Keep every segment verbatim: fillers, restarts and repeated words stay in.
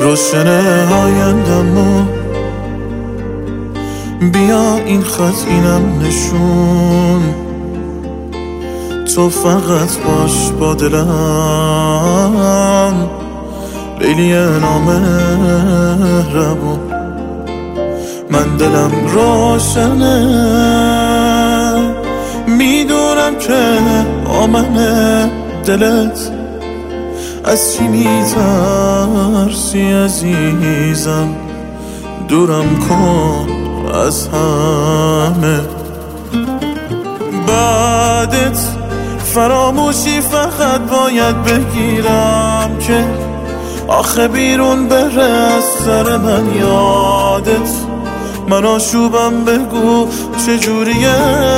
روشنه آیندمو بیا این خط اینم نشون، تو فقط باش با دلم لیلی نامهربون. من دلم روشنه میدونم که آمنه دلت از چی میترسی عزیزم، دورم کن از همه. بعدت فراموشی فقط باید بگیرم که آخه بیرون بره از سر من یادت. من آشوبم بگو چجوریه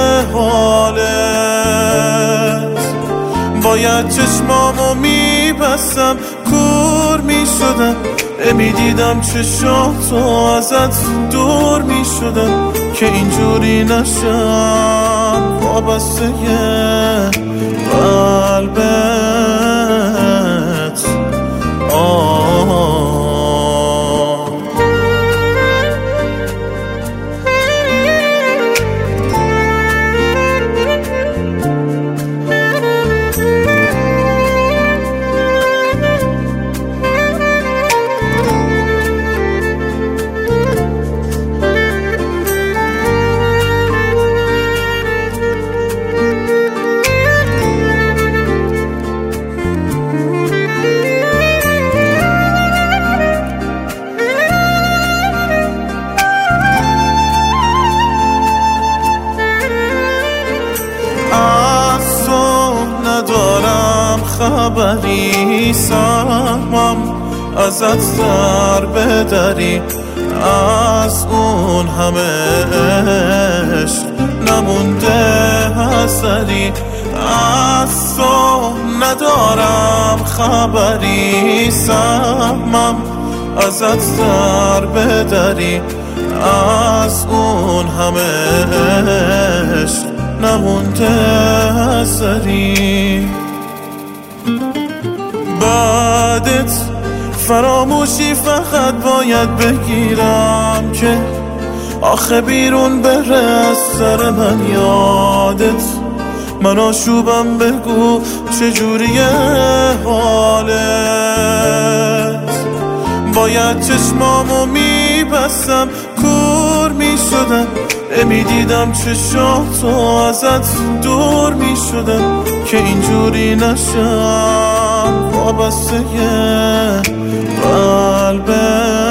حالت. باید چشمامو میبستم کور میشدم، میدیدم چشاتو ازت دور میشدم که اینجوری نشم وابسته قلبت. آه خبری سهمم ازت در بدری، از اون همه عشق نمونده اثری. از تو ندارم خبری سهمم ازت در بدری، از اون همه عشق نمونده اثری. بعدت فراموشی فقط باید بگیرم که آخه بیرون بره از سر من یادت. من آشوبم بگو چجوریه حالت. باید چشمامو میبستم کور میشدم، میدیدم چشاتو ازت دور میشدم که اینجوری نشم وابسته قلبت.